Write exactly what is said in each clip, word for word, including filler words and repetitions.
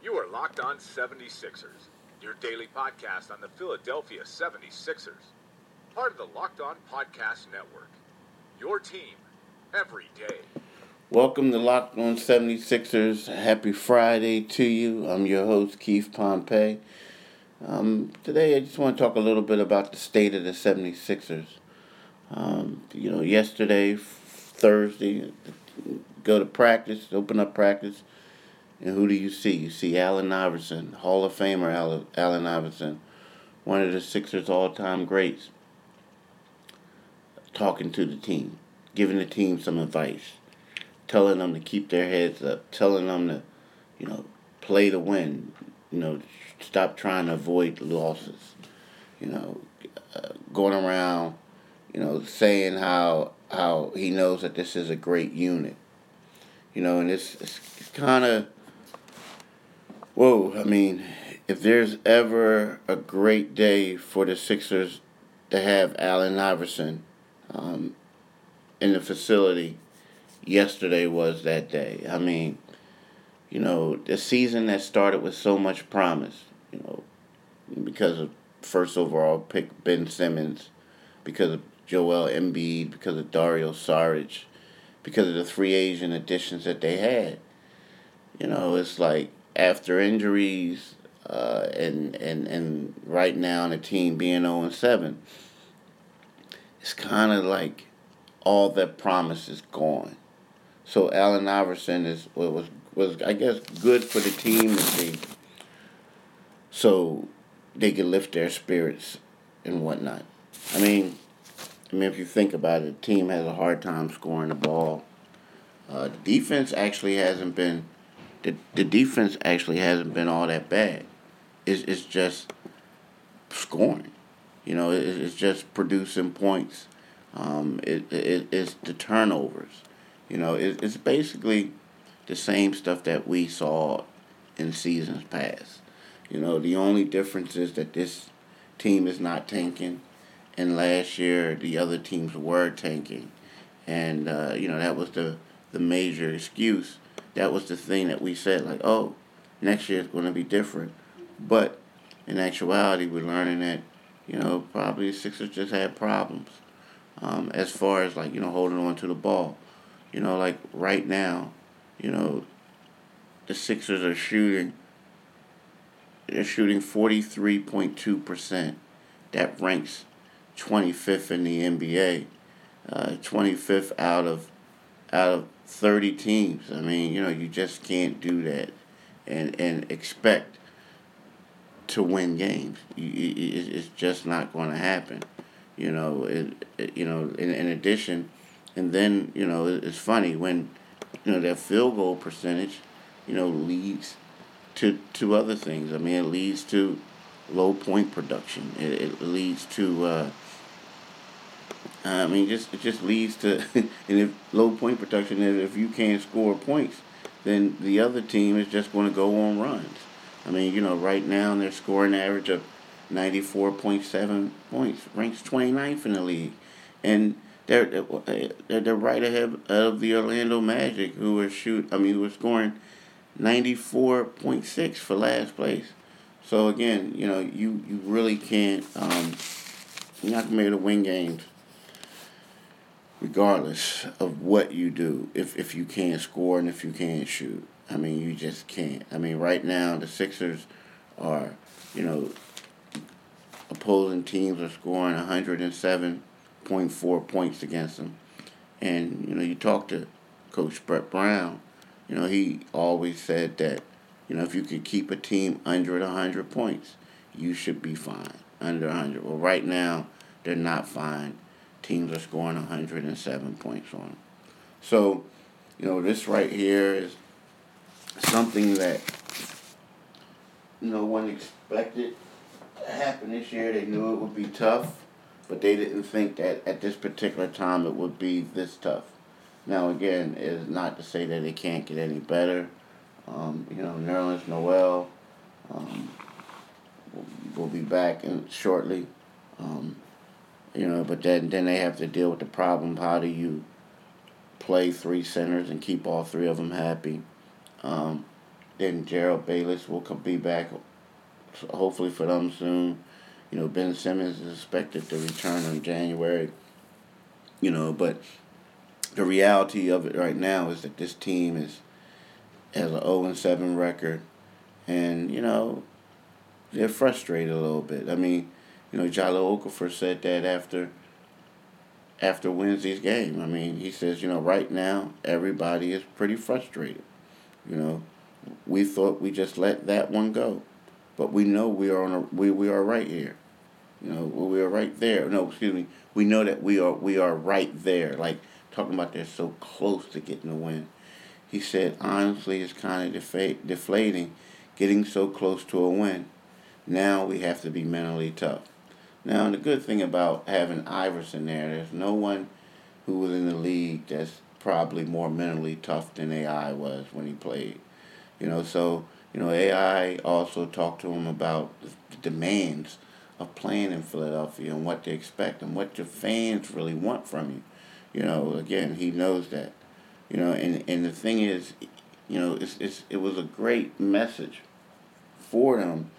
You are Locked On seventy-sixers, your daily podcast on the Philadelphia seventy-sixers. Part of the Locked On Podcast Network, your team every day. Welcome to Locked On seventy-sixers. Happy Friday to you. I'm your host, Keith Pompey. Um, today I just want to talk a little bit about the state of the seventy-sixers. Um, you know, yesterday, Thursday, go to practice, open up practice, and who do you see? You see Allen Iverson, Hall of Famer Allen Iverson, one of the Sixers' all-time greats, talking to the team, giving the team some advice, telling them to keep their heads up, telling them to, you know, play to win, you know, stop trying to avoid losses, you know, uh, going around, you know, saying how how he knows that this is a great unit, you know, and it's, it's, it's kind of, whoa, I mean, if there's ever a great day for the Sixers to have Allen Iverson um, in the facility, yesterday was that day. I mean, you know, the season that started with so much promise, you know, because of first overall pick Ben Simmons, because of Joel Embiid, because of Dario Saric, because of the free agent additions that they had. You know, it's like after injuries uh, and, and, and right now the team being oh and seven, it's kind of like all that promise is gone. So Allen Iverson is was was I guess good for the team to see, so they could lift their spirits and whatnot. I mean, I mean if you think about it, the team has a hard time scoring the ball. Uh, the defense actually hasn't been the the defense actually hasn't been all that bad. It's it's just scoring. You know, it, it's just producing points. Um, it, it it's the turnovers. You know, it, it's basically the same stuff that we saw in seasons past. You know, the only difference is that this team is not tanking, and last year the other teams were tanking. And, uh, you know, that was the, the major excuse. That was the thing that we said, like, oh, next year is going to be different. But in actuality, we're learning that, you know, probably the Sixers just had problems um, as far as, like, you know, holding on to the ball. You know, like right now, you know, the Sixers are shooting, they're shooting forty-three point two percent. That ranks twenty-fifth in the N B A, uh, twenty-fifth out of out of thirty teams. I mean, you know, you just can't do that and, and expect to win games. You, it, it's just not going to happen. You know, it, it, you know. In, in addition, and then, you know, it's funny when, you know, that field goal percentage, you know, leads to to other things. I mean, it leads to low point production. It, it leads to, uh, I mean, just it just leads to, and if low point production is if you can't score points, then the other team is just going to go on runs. I mean, you know, right now their scoring average of ninety-four point seven points, ranks twenty-ninth in the league, and They're, they're they're right ahead of the Orlando Magic, who are shoot. I mean, who are scoring ninety-four point six for last place. So again, you know, you, you really can't. Um, you're not gonna be able to win games, regardless of what you do. If if you can't score and if you can't shoot, I mean, you just can't. I mean, right now the Sixers are, you know, opposing teams are scoring one hundred seven point four points against them. And, you know, you talk to Coach Brett Brown, you know, he always said that, you know, if you could keep a team under one hundred points, you should be fine, under one hundred. Well, right now, they're not fine. Teams are scoring one hundred seven points on them. So, you know, this right here is something that no one expected to happen this year. They knew it would be tough, but they didn't think that at this particular time it would be this tough. Now, again, it's not to say that it can't get any better. Um, you know, Nerlens Noel um, will, will be back in shortly. Um, you know, but then, then they have to deal with the problem. How do you play three centers and keep all three of them happy? Um, then Gerald Bayless will come, be back, hopefully for them soon. You know, Ben Simmons is expected to return in January. You know, but the reality of it right now is that this team is has an oh and seven record, and you know they're frustrated a little bit. I mean, you know, Jalil Okafor said that after after Wednesday's game. I mean, he says, you know, right now everybody is pretty frustrated. You know, we thought we just let that one go, but we know we are on a we we are right here. You know, we are right there. No, excuse me. We know that we are we are right there. Like talking about they're so close to getting the win. He said, honestly, it's kind of defa- deflating, getting so close to a win. Now we have to be mentally tough. Now, the good thing about having Iverson there, there's no one who was in the league that's probably more mentally tough than A I was when he played. You know, so, you know, A I also talked to him about the demands of playing in Philadelphia and what they expect and what your fans really want from you. You know, again, he knows that. You know, and, and the thing is, you know, it's, it's it was a great message for him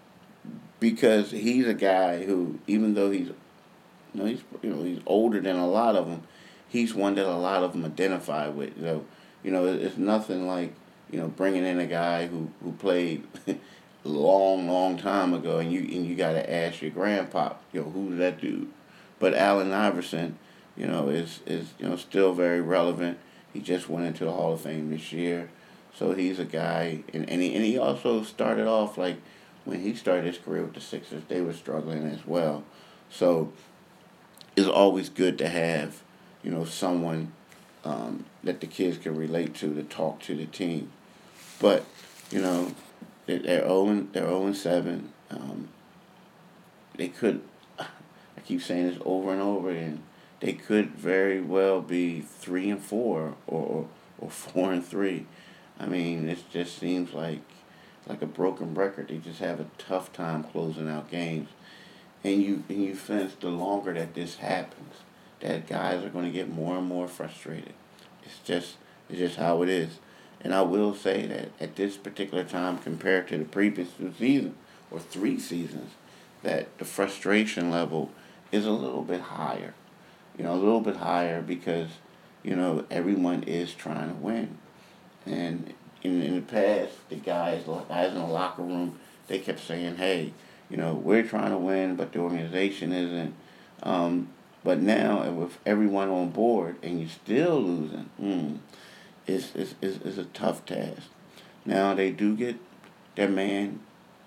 because he's a guy who, even though he's, you know, he's you know he's older than a lot of them, he's one that a lot of them identify with. You know, you know, it's nothing like, you know, bringing in a guy who who played a long, long time ago, and you and you got to ask your grandpa, you know, who's that dude? But Allen Iverson, you know, is is you know still very relevant. He just went into the Hall of Fame this year, so he's a guy, and and he and he also started off like when he started his career with the Sixers, they were struggling as well. So it's always good to have, you know, someone um, that the kids can relate to to talk to the team. But you know, they're they're zero and they're zero and seven. Um, they could. I keep saying this over and over again. They could very well be three and four or or four and three. I mean, it just seems like like a broken record. They just have a tough time closing out games, and you and you sense the longer that this happens, that guys are going to get more and more frustrated. It's just it's just how it is. And I will say that at this particular time, compared to the previous two seasons or three seasons, that the frustration level is a little bit higher. You know, a little bit higher because, you know, everyone is trying to win. And in, in the past, the guys, guys in the locker room, they kept saying, hey, you know, we're trying to win, but the organization isn't. Um, but now, with everyone on board and you're still losing, mm, it's, it's, it's, it's a tough task. Now, they do get their man,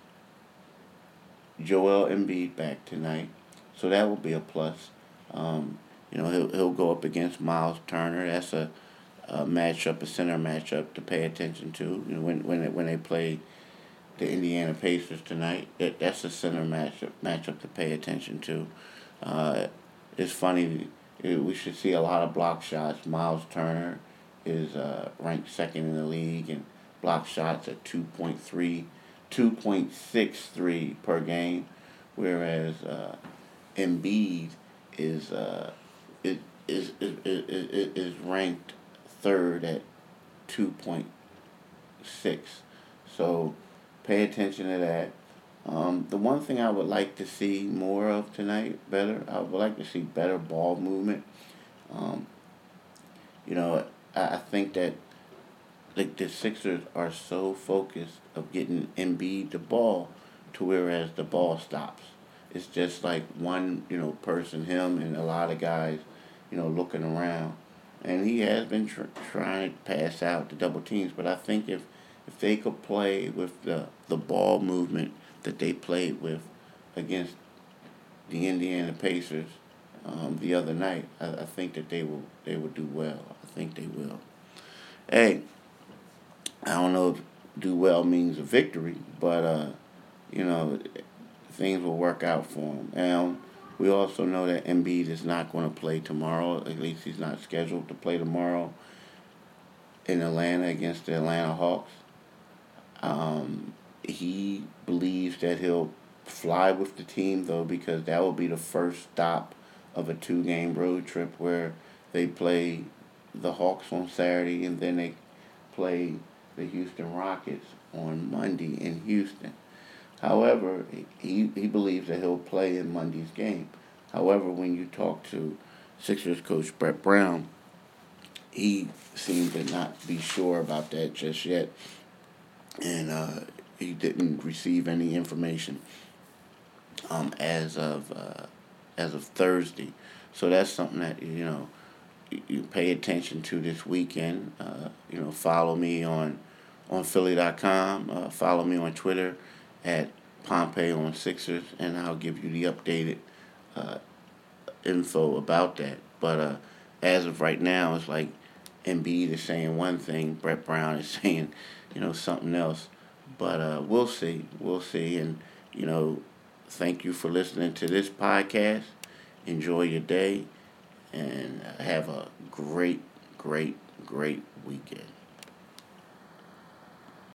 Joel Embiid, back tonight. So that will be a plus. Um, You know, he'll he'll go up against Miles Turner. That's a, a matchup, a center matchup to pay attention to. You know, when when they, when they play the Indiana Pacers tonight, that that's a center matchup matchup to pay attention to. Uh, it's funny. We should see a lot of block shots. Miles Turner is uh, ranked second in the league in block shots at two point three, two point six three per game, whereas uh, Embiid is. Uh, It is is, is, is ranked third at two point six. So pay attention to that. Um, the one thing I would like to see more of tonight, better, I would like to see better ball movement. Um, you know, I, I think that like the Sixers are so focused of getting Embiid the ball to whereas the ball stops. It's just like one, you know, person, him and a lot of guys, you know, looking around. And he has been tr- trying to pass out the double teams, but I think if if they could play with the, the ball movement that they played with against the Indiana Pacers um, the other night, I, I think that they will they will do well. I think they will. Hey, I don't know if do well means a victory, but uh, you know, things will work out for him. And we also know that Embiid is not going to play tomorrow. At least he's not scheduled to play tomorrow in Atlanta against the Atlanta Hawks. Um, he believes that he'll fly with the team, though, because that will be the first stop of a two-game road trip where they play the Hawks on Saturday and then they play the Houston Rockets on Monday in Houston. However, he, he believes that he'll play in Monday's game. However, when you talk to Sixers coach Brett Brown, he seemed to not be sure about that just yet. And uh, he didn't receive any information um, as of uh, as of Thursday. So that's something that, you know, you, you pay attention to this weekend. Uh, you know, follow me on on Philly dot com. Uh, follow me on Twitter at Pompey on Sixers, and I'll give you the updated uh, info about that. But uh, as of right now, it's like Embiid is saying one thing, Brett Brown is saying, you know, something else. But uh, we'll see. We'll see. And, you know, thank you for listening to this podcast. Enjoy your day and have a great, great, great weekend.